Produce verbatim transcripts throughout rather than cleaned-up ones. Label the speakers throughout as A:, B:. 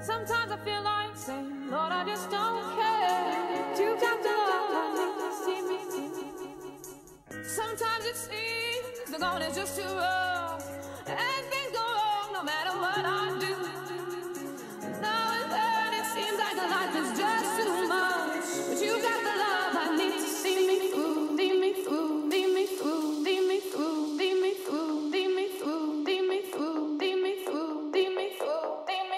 A: Sometimes I feel like saying, Lord, I just don't care. You got the love I need to see me through. Sometimes it seems the going is just too rough, and things go wrong no matter what I do. Now and then it seems like the life is just too much, but you got the love I need to see me through, see me through, see me through, see me through, see me through, see me through, see me through, see me through, see me through.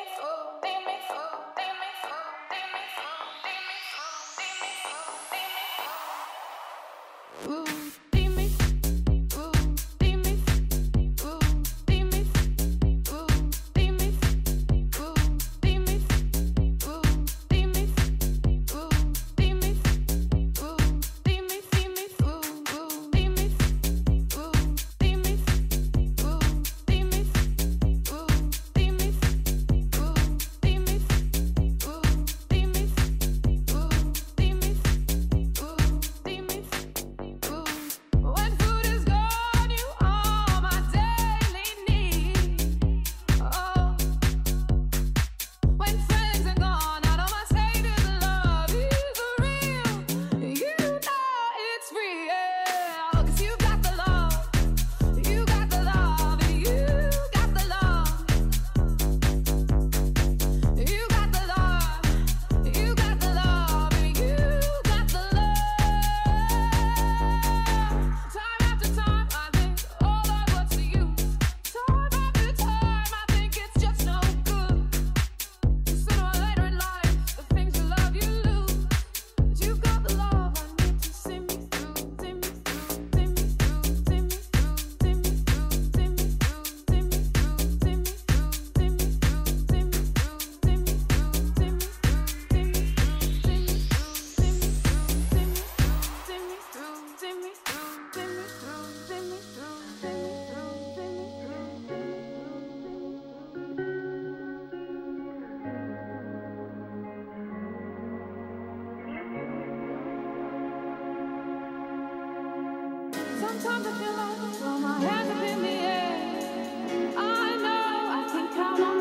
A: Sometimes I feel like I throw my hands up in the air. I know I can count on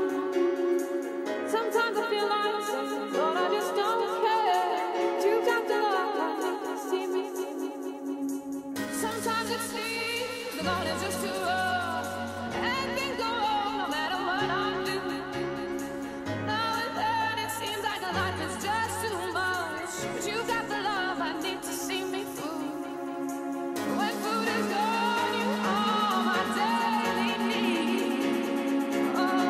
A: you. Sometimes I feel like saying, Lord, I just don't care. You got the love I need to see me. Sometimes it seems the going is just too rough, and things go wrong no matter what I do. Now and then it seems like the life is just too much, but you got the love I need to see me through. When food is gone, you are my daily need. Oh,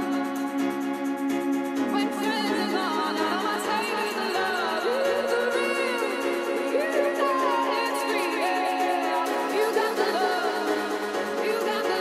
A: when friends are gone, I know I say you the love is real. You know it's real. You got the love, you got the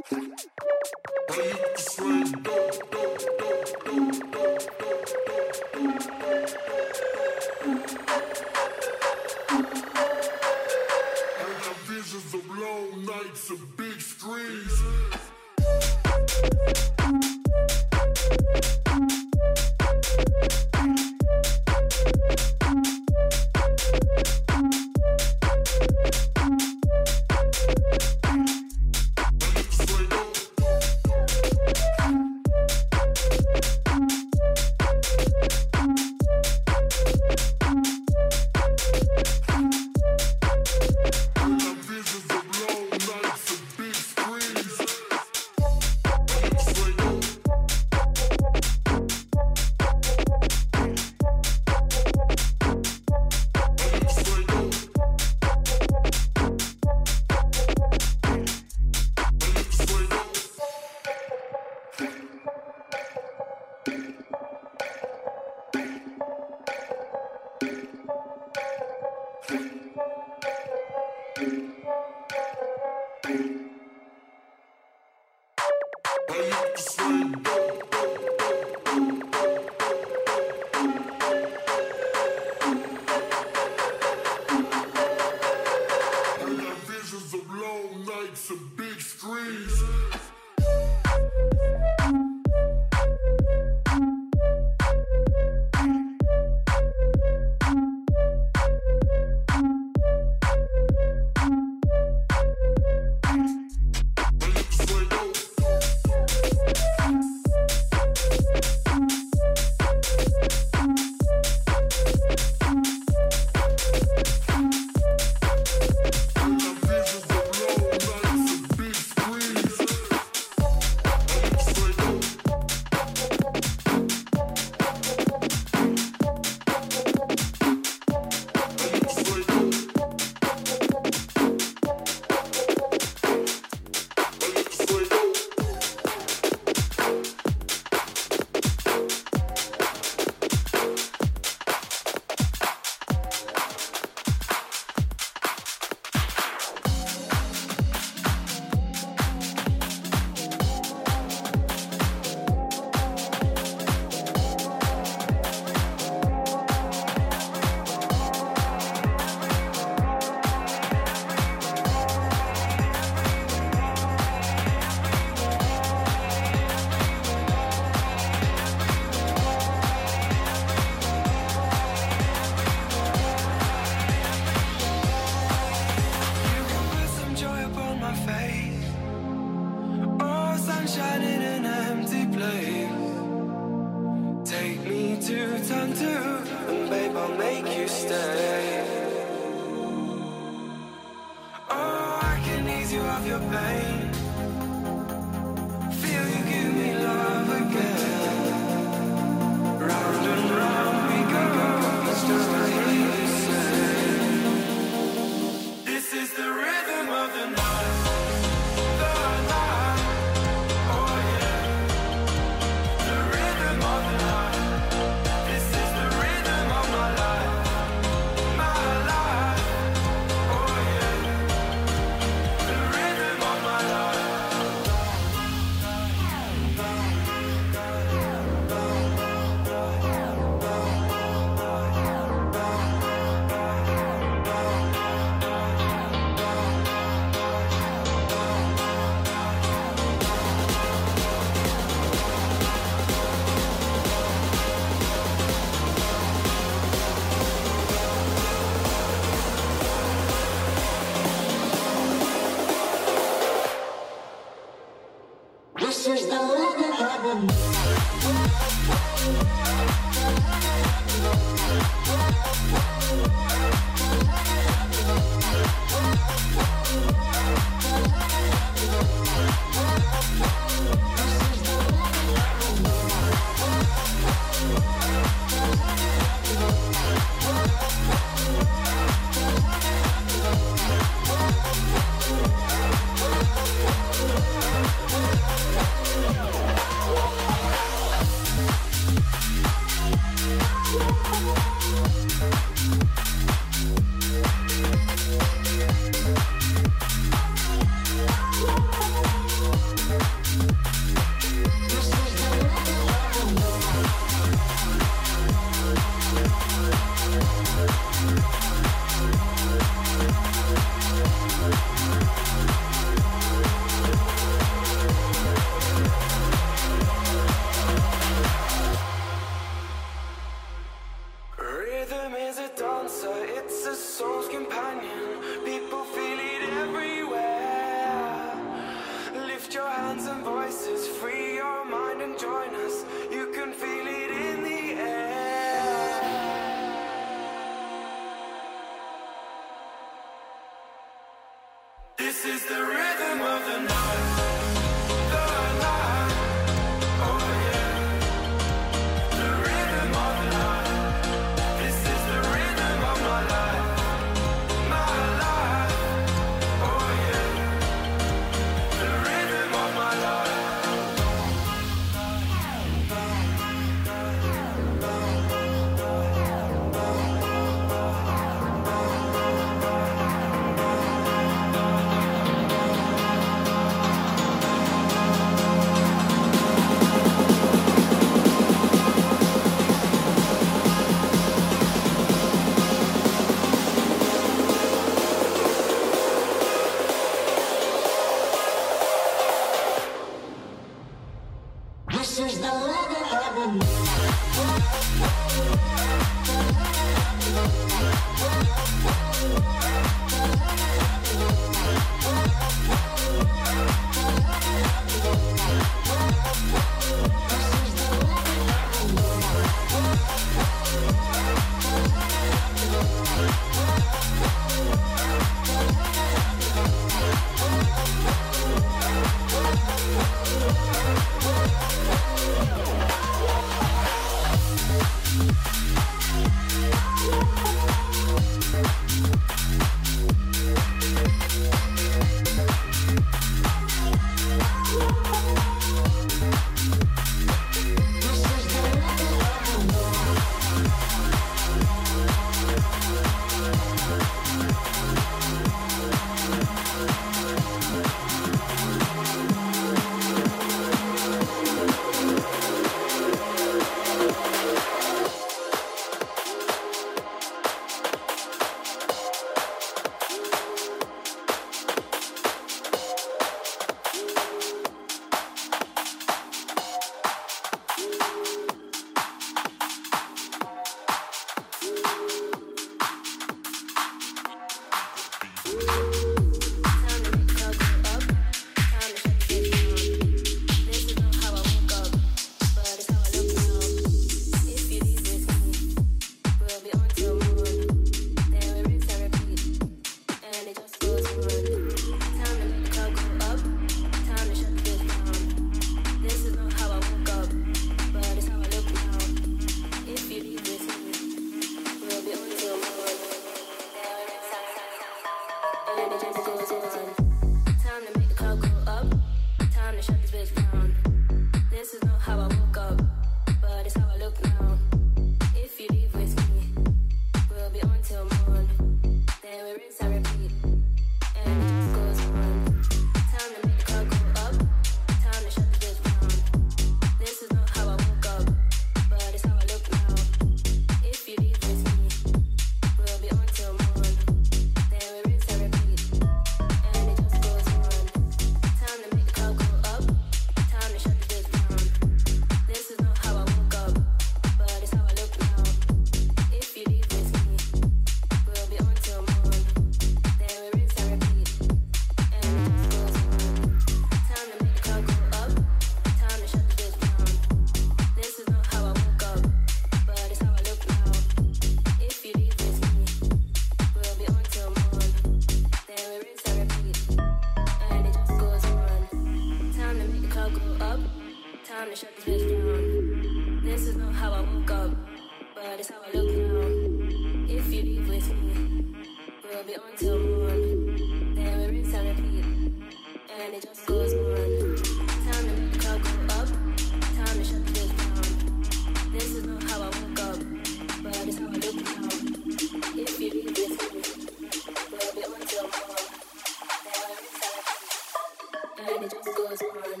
B: time to shut this bitch down. This is not how I woke up, but it's how I look now. If you leave with me, we'll be on till morn. Then we're in sanity, and it just goes on. Time to make the crowd go up, time to shut this down. This is not how I woke up, but it's how I look now. If you leave with me, we'll be on till morn. Then we're in sanity, and it just goes on.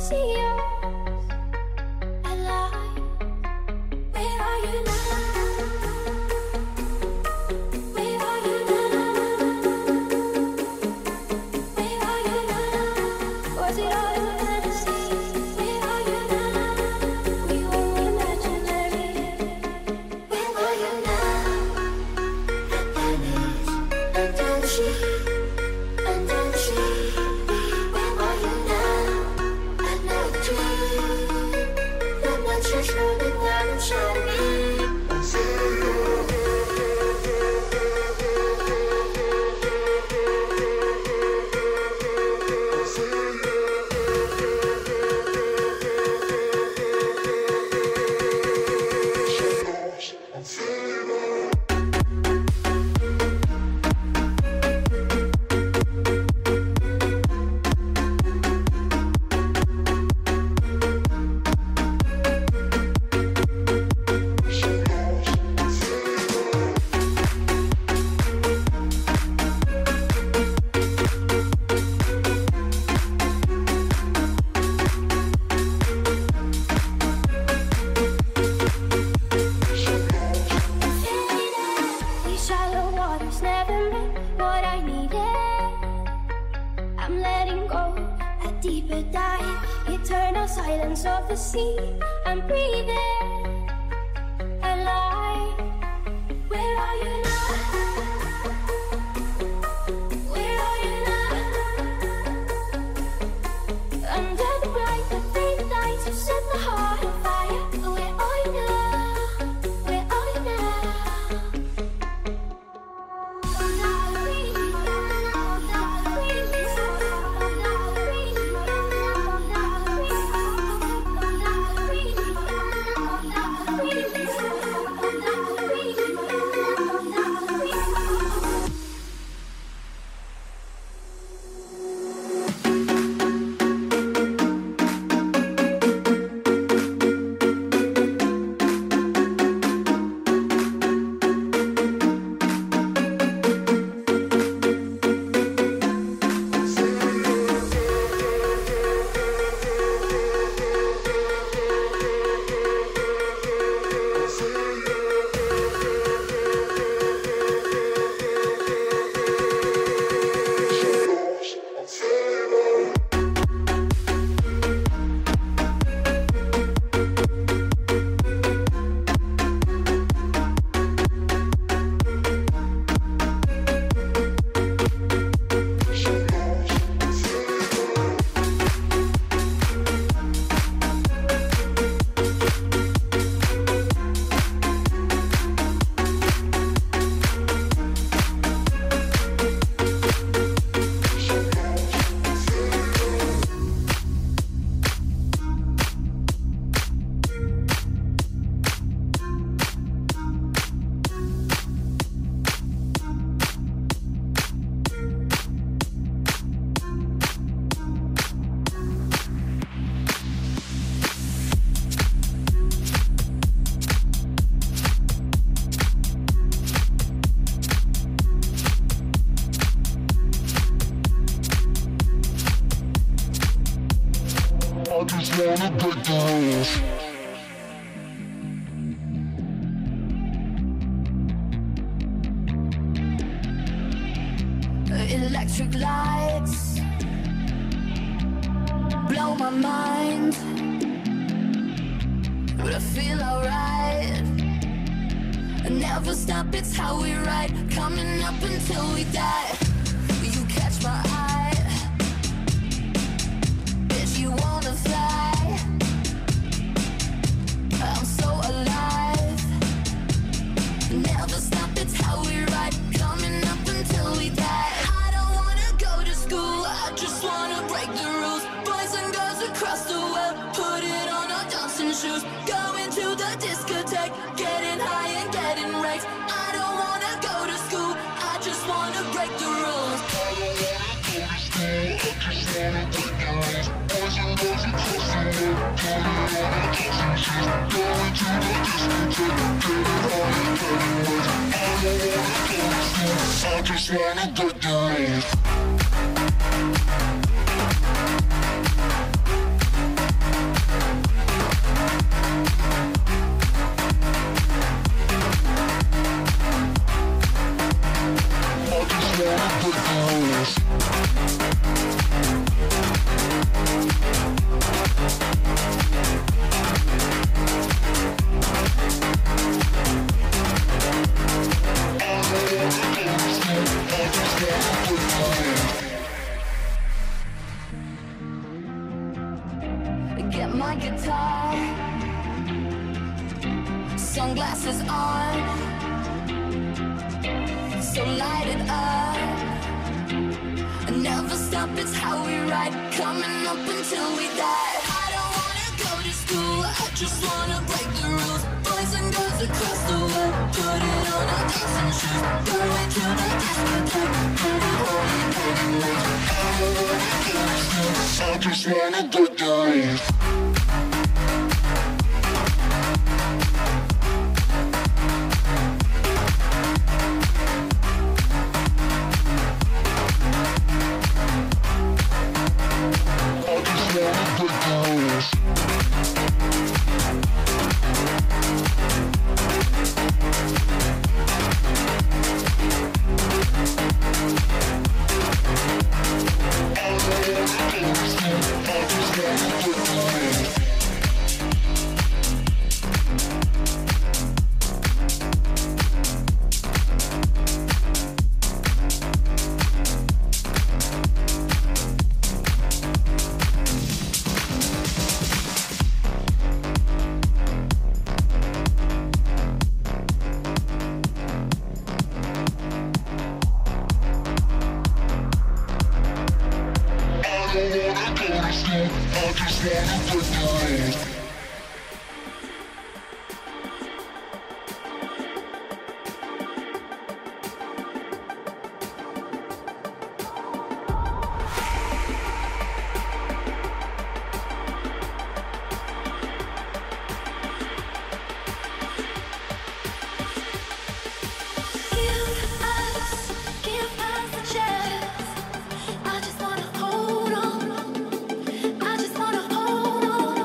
C: wanna break the rules.
A: Electric lights blow my mind, but I feel alright. Never stop, it's how we ride, coming up until we die. You catch my eye, bitch, you wanna fly. I'm so alive. Never stop, it's how we ride, coming up until we die. I don't wanna go to school, I just wanna break the rules. Boys and girls across the world, put it on our dancing shoes. Going to the discotheque, getting high and getting raked. I don't wanna go to school, I just wanna break the rules. I don't wanna go to school, I just wanna break the rules. Boys and girls across the world, put it on our dancing shoes. Going to the discotheque, getting high and getting raked. I don't wanna go to school, I just wanna break the rules.
C: I just wanna break the rules.
B: I just wanna hold on. I just wanna hold on.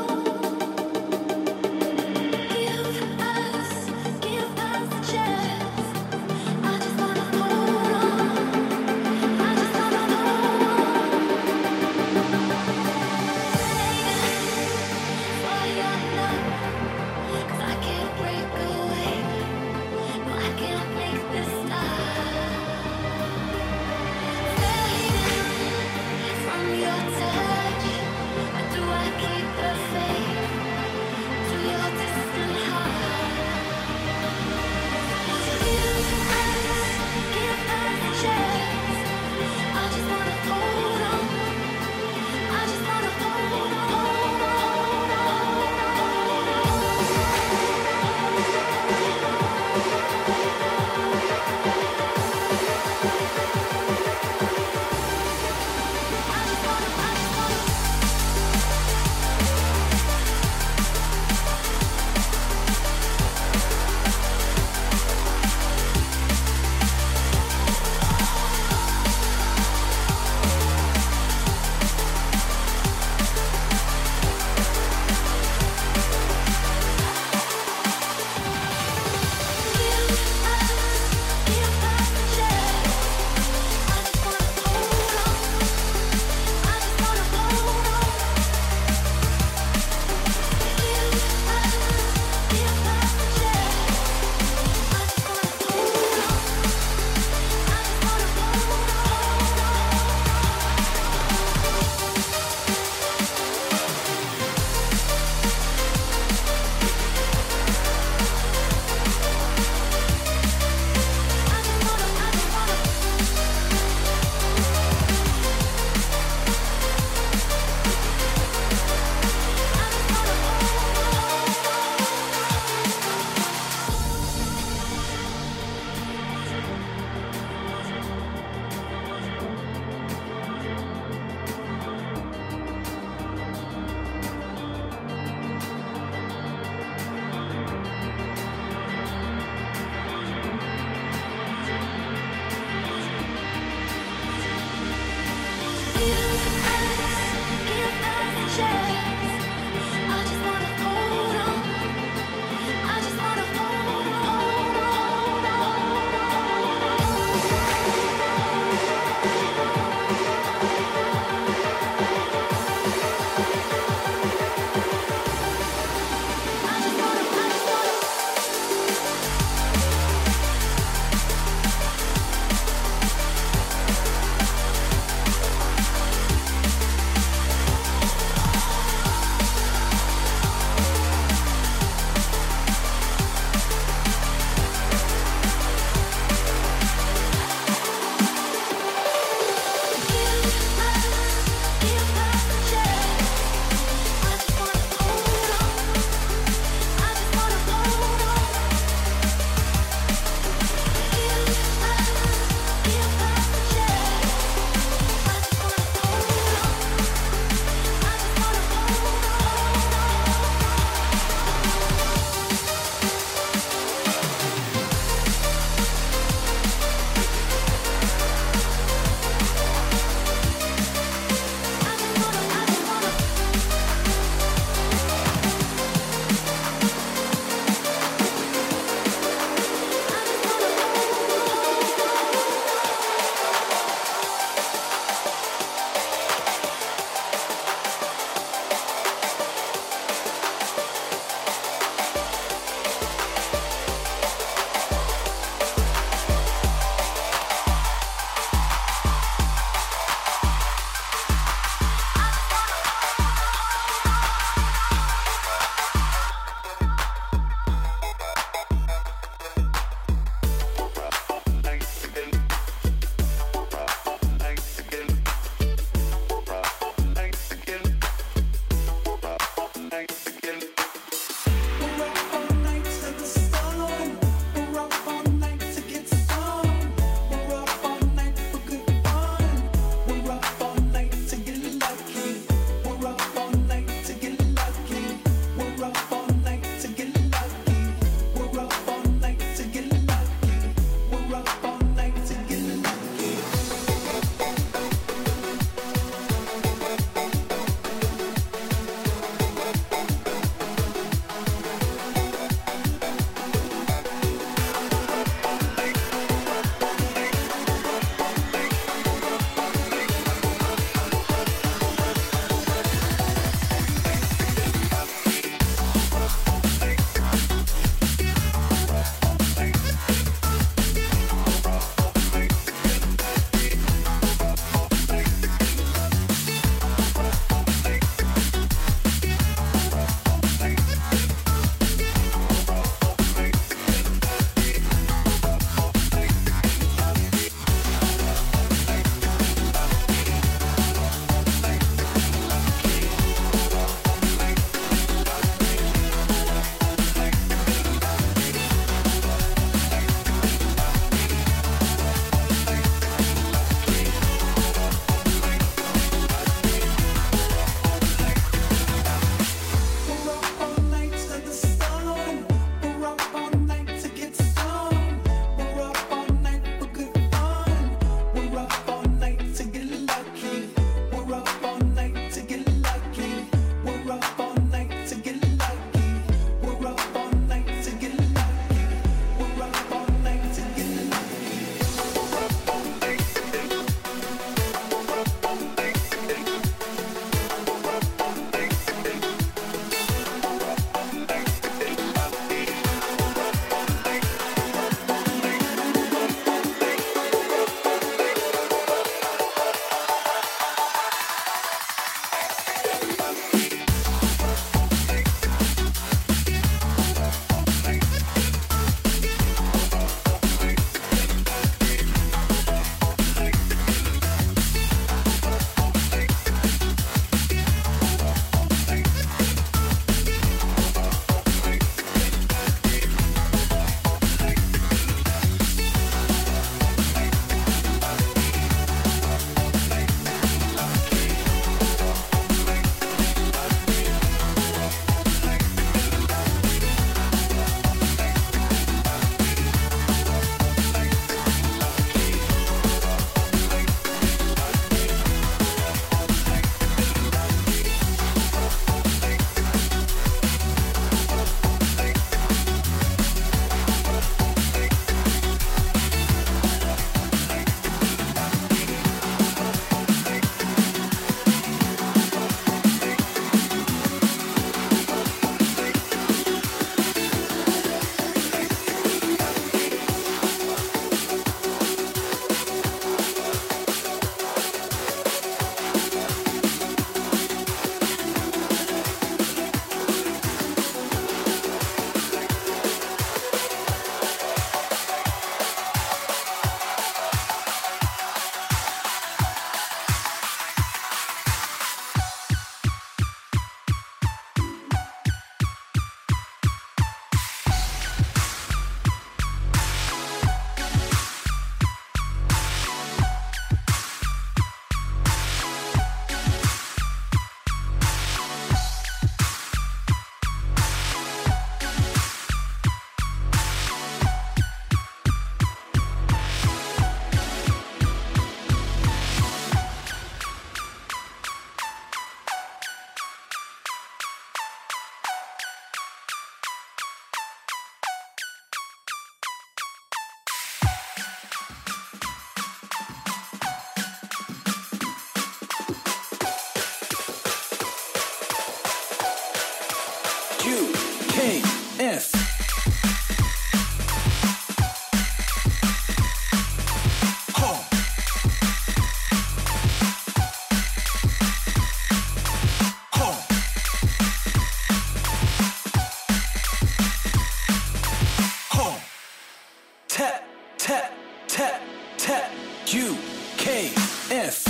D: tap, tap, tap, U K S.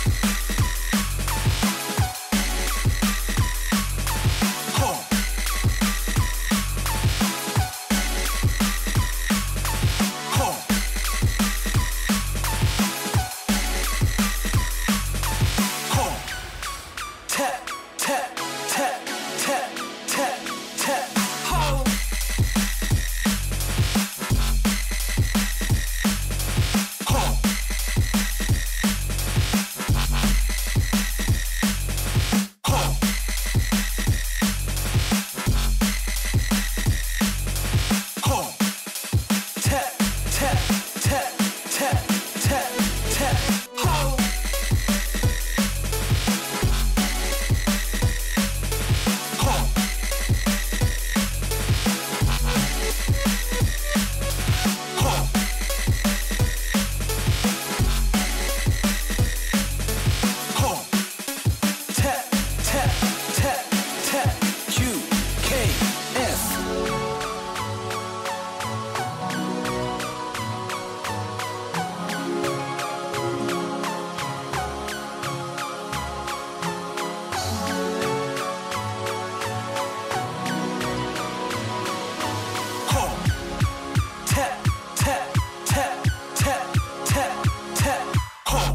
D: Home. Home. Home. Tap, tap, tap, tap, tap, tap. Home. Home. Home. Home. Tap, tap, tap, tap, tap, tap. Home. Home. Home. Home. Tap, tap, tap, tap, U K S. Home. Tap, tap, tap, tap, tap, tap. Home.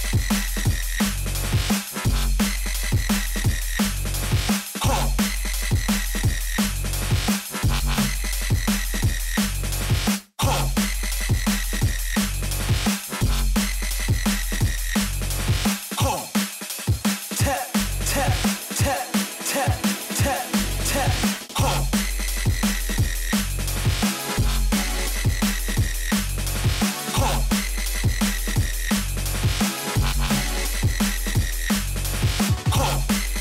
D: Home. Home. Home. Tap, tap, tap, tap, tap, tap. Home. Home. Home.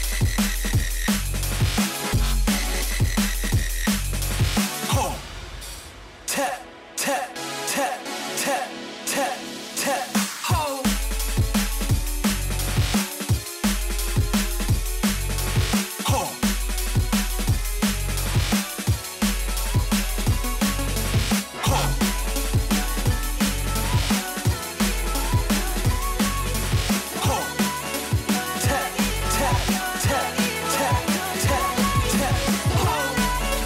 D: Home. Tap, tap, tap, tap, tap, tap. Home. Home. Home. Home. Tap, tap, tap, tap, tap, tap. Home.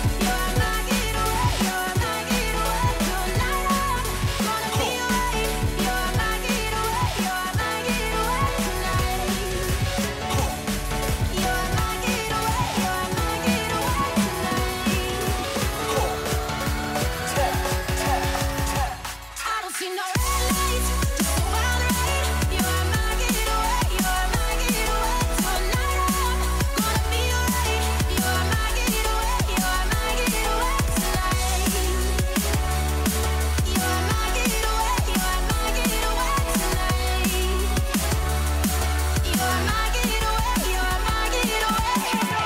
A: I don't see no red lights, just a wild ride. You are my getaway, you are my getaway tonight. I'm gonna be alright. You are my getaway, you are my getaway tonight. You are my getaway, you are my getaway tonight. You are my getaway, you are my getaway.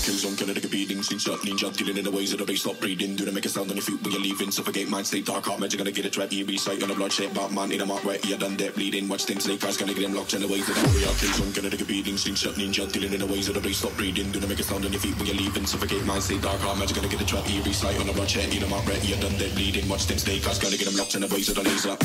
E: kill zone, gonna take a beating. Sing shot, ninja, dealing in the ways of the bass, stop breathing. Do they make a sound on your feet when you're leaving? Suffocate mind, stay dark, heart magic, gonna get a trap. Eerie sight on the bloodshed, Batman in a mark right, you done that bleeding. Watch them snake eyes, gonna get them locked in the ways of the warrior kill zone, gonna take a beating. Sing shot, ninja, dealing in the ways of the bass, stop breathing. Do they make a sound on your feet when you're leaving? Suffocate mind, stay dark, heart magic, gonna get a trap. Eerie sight on the bloodshed, in a mark right, you done that bleeding. Watch them snake eyes, gonna get them locked in the ways of the laser.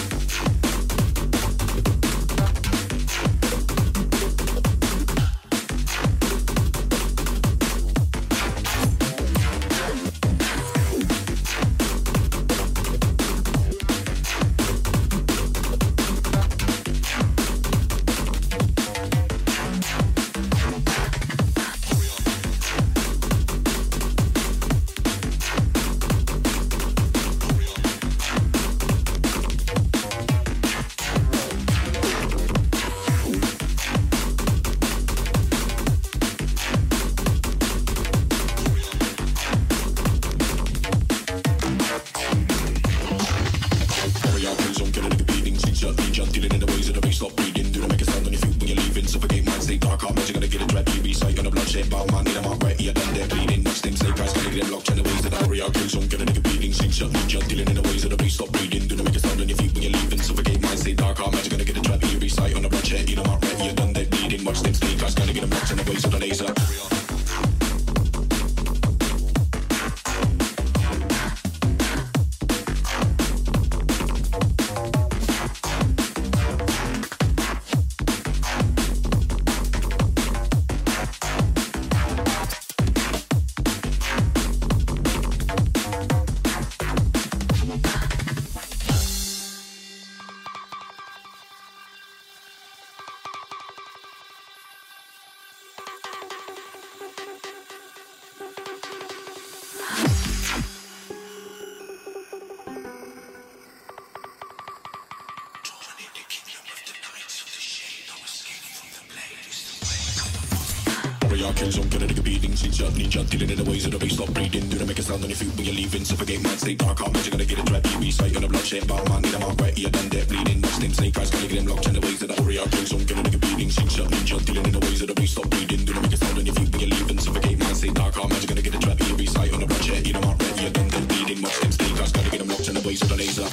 E: Kill zone, gonna take a beating. Sing shot, ninja, dealing in the ways of the bass, stop breathing. Do they make a sound on your feet when you're leaving? Suffocate mind, stay dark, heart magic, gonna get a trap. Eerie sight on the bloodshed, Batman in a mark right, you done that bleeding. Watch them snake eyes, gonna get them locked in the ways of the warrior kill zone, gonna take a beating. Sing shot, ninja, dealing in the ways of the bass, stop breathing. Do they make a sound on your feet when you're leaving? Suffocate mind, stay dark, heart magic, gonna get a trap. Eerie sight on the bloodshed, in a mark right, you done that bleeding. Watch them snake eyes, gonna get them locked in the ways of the laser.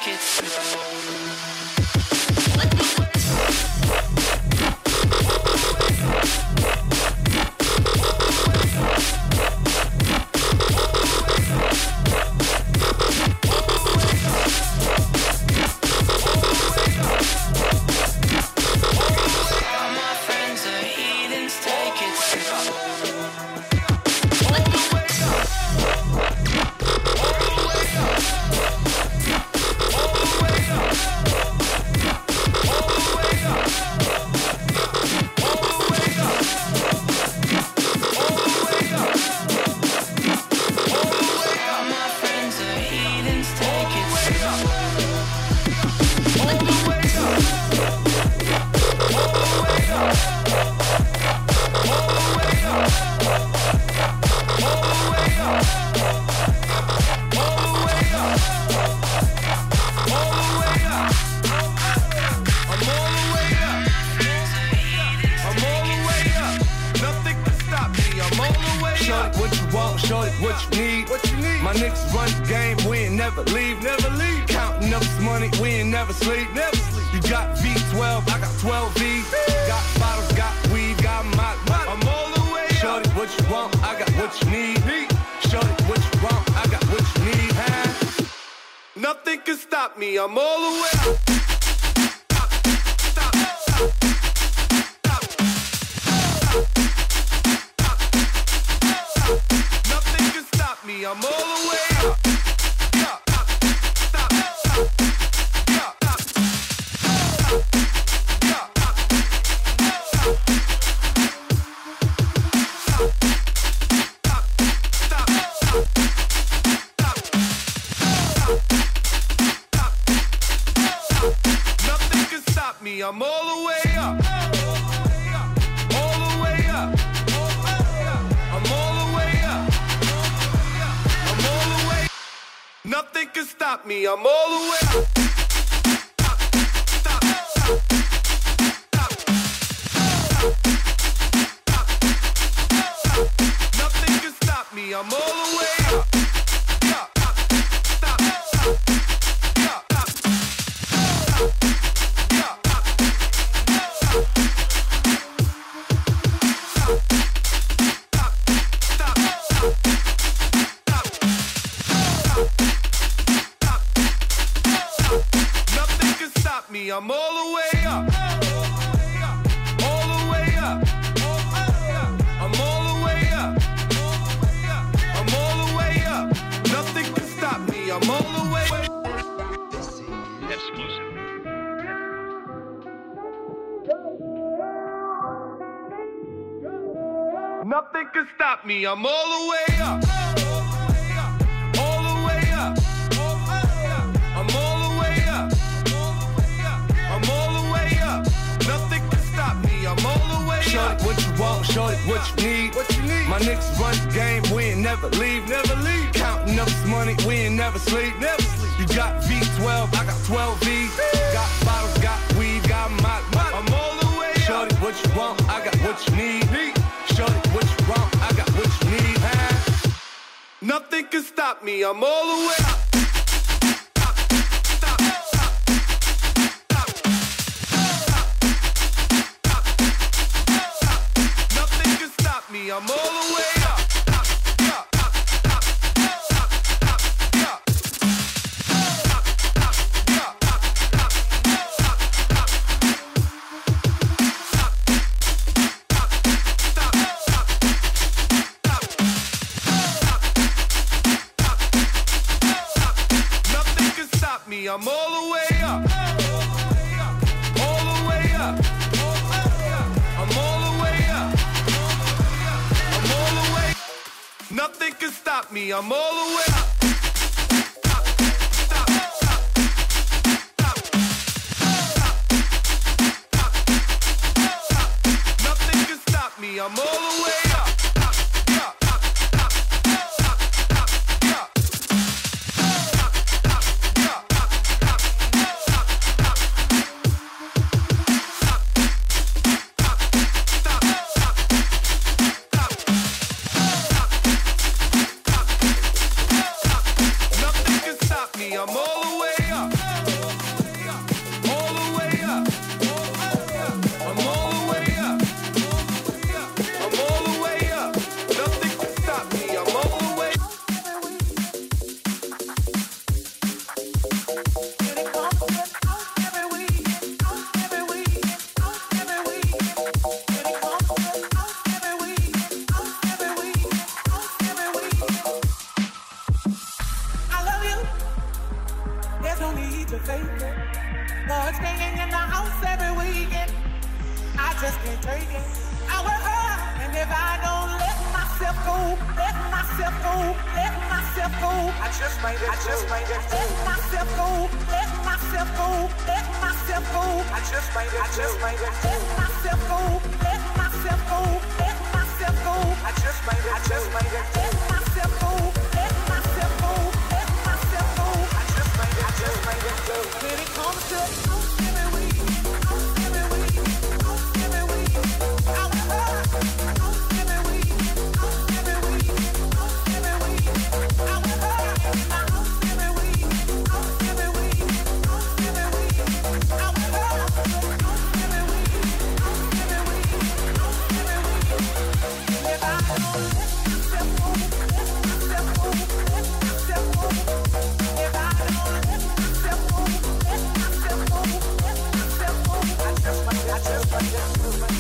F: take it slow.
G: I'm all the way up. Nothing can stop me. I'm all the way up. I'm all the way up, all the way up. I'm all the way up, I'm all the way. Nothing can stop me. I'm all the way up. Nothing can stop me. I'm all the way up. I'm all the way up, all the way up. I'm all the way up, I'm all the way up. Nothing can stop me. I'm all the way up. Exclusive. Nothing can stop me. I'm all the way up, all the way up. I'm all the way up. I'm all the way up. Nothing can stop me. I'm all the way up.
H: Shorty, what you want? Shorty, what you need?
G: What you need?
H: My niggas run the game. We ain't never leave.
G: Never leave.
H: Counting up this money. We ain't never sleep.
G: Never sleep.
H: You got V twelve. I got twelve V. Got bottles. Got weed. Got my.
G: I'm all the way up.
H: Shorty, what you want? I got what you need.
G: need.
H: Shorty, what you want? I got what you need. Huh?
G: Nothing can stop me. I'm all the way up. I'm all the way up. Nothing can stop me. I'm all the way up. All the way up. I'm all the way up. Nothing can stop me. I'm all the way up. Nothing can stop me. I'm all the way up.
F: to fake it. Lord, staying in the house every weekend. I just can't take it. I will hurt, and if I don't let myself go, let myself go, let myself go, I just might, I just might let myself go, let myself go, let myself go, I just might, I just might let myself go, let myself go, let myself go, I just might, I just might let myself go, let myself go, let myself go, I just might, I just might let go. When it comes to every week, every week, every week, I will hurt. Every week, every week, every week, I will hurt. Every week, every week, every week, I will hurt. Every week, every week, every week. If I don't let myself go, let myself go, let myself go. If I don't let myself go, let myself go, let myself go. I just might, I just might, I just might.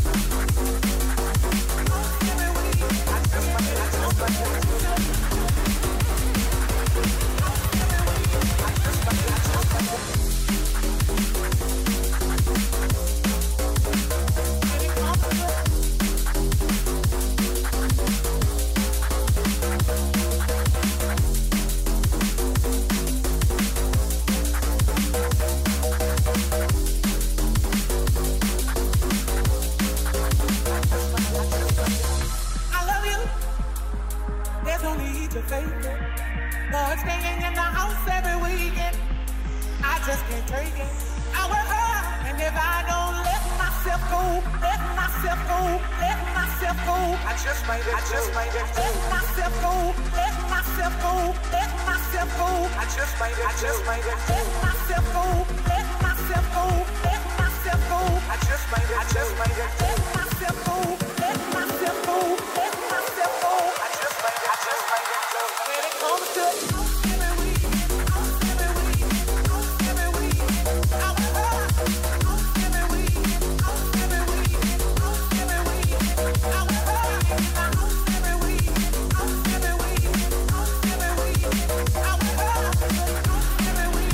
F: Lord, staying in the house every weekend. I just can't take it. I will hurt, and if I don't let myself go, let myself go, let myself go, I just might, I just might let myself go, let myself go, let myself go, I just might, I just might let myself go, let myself go, let myself go, I just might, I just might let myself go, let myself go, let myself go, I just might, I just might let go. When it comes to every week, every week, every week, I will hurt. Every week, every week, every week, I will hurt. Every week, every week, every week, I will hurt. Every week,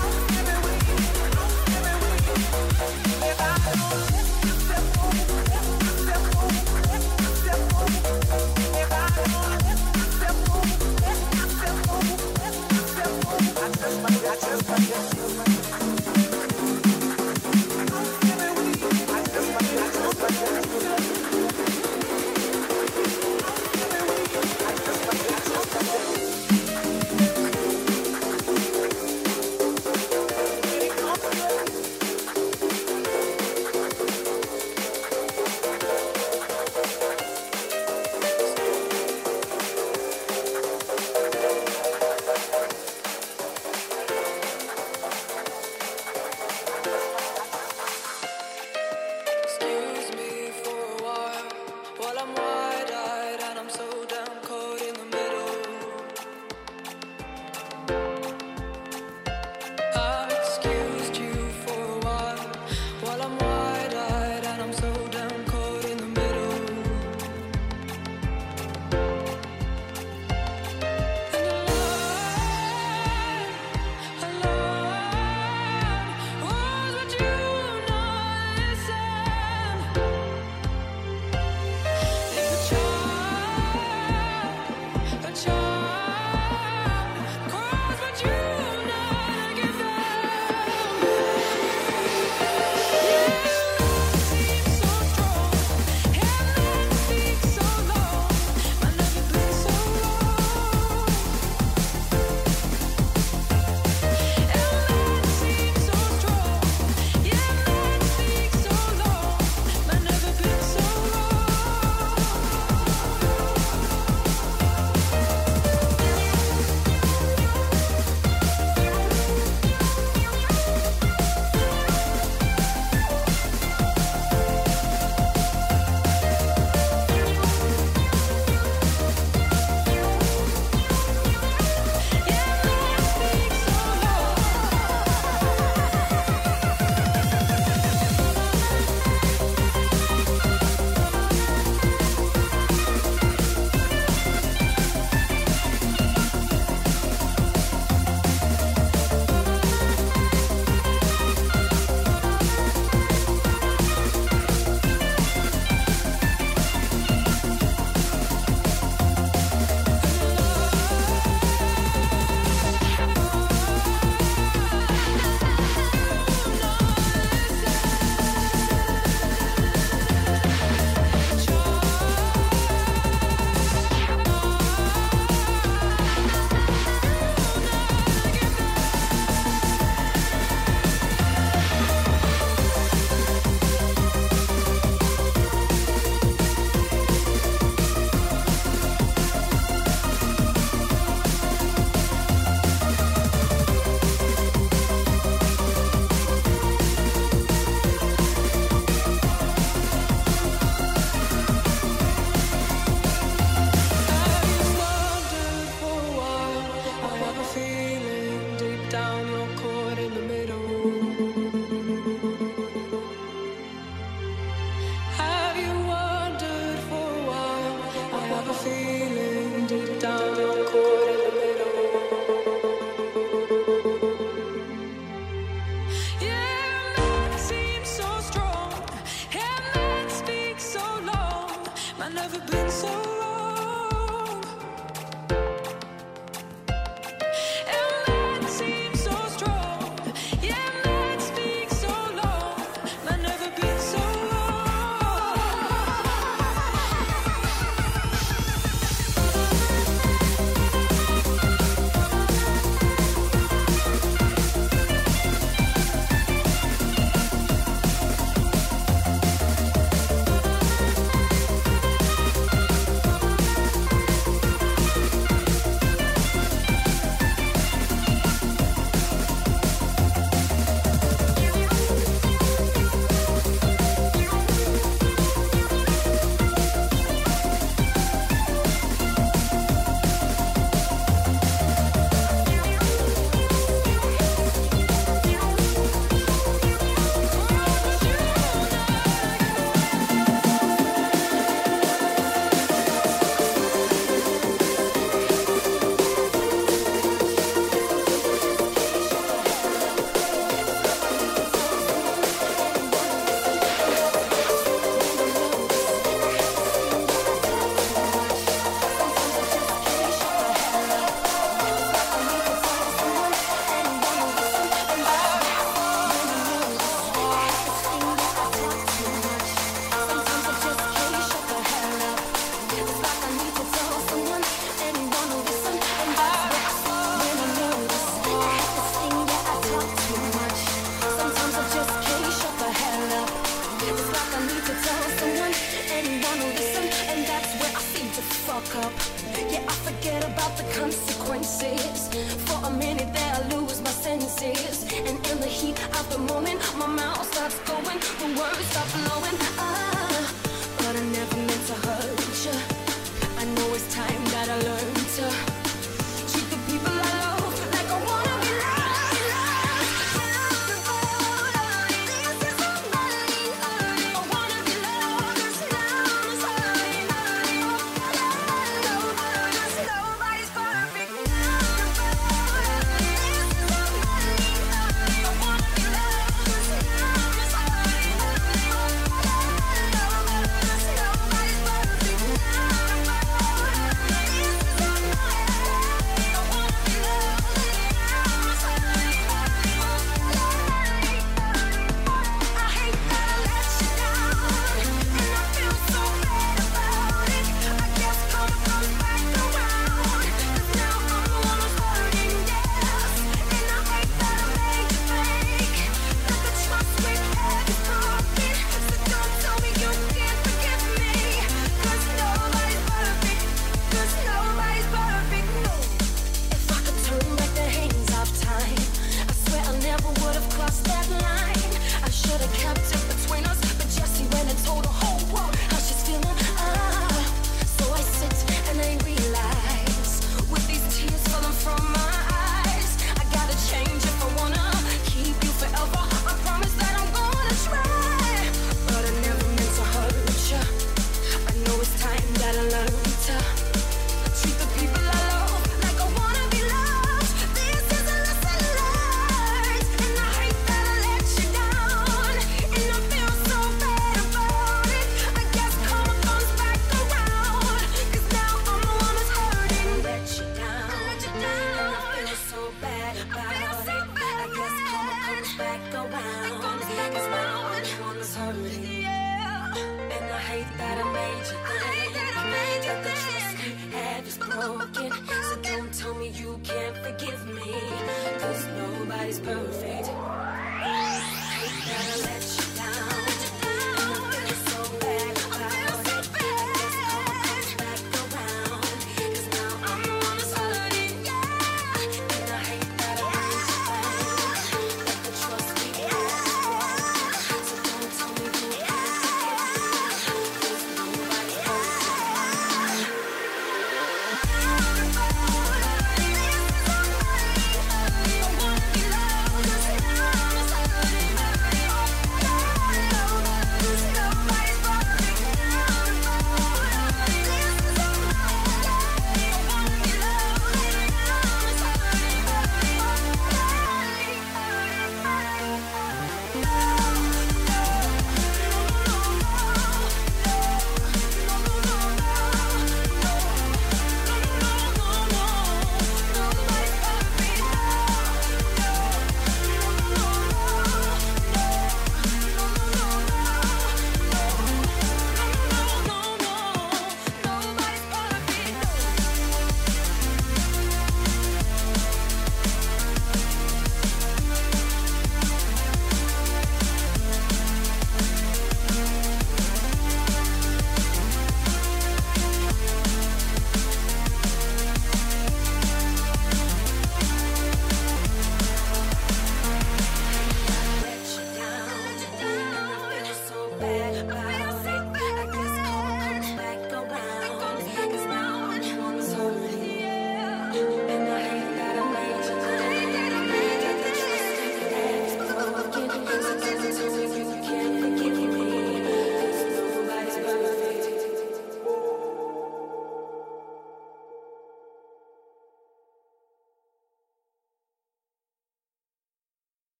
F: every week, every week. If I don't let myself go, let
A: down, you're caught in the middle. Have you wondered for a while? I have a feeling deep down, you're caught in the middle. Yeah, man seems so strong, yeah, man speaks so long, man never been so wrong.
B: That line, I should have kept it.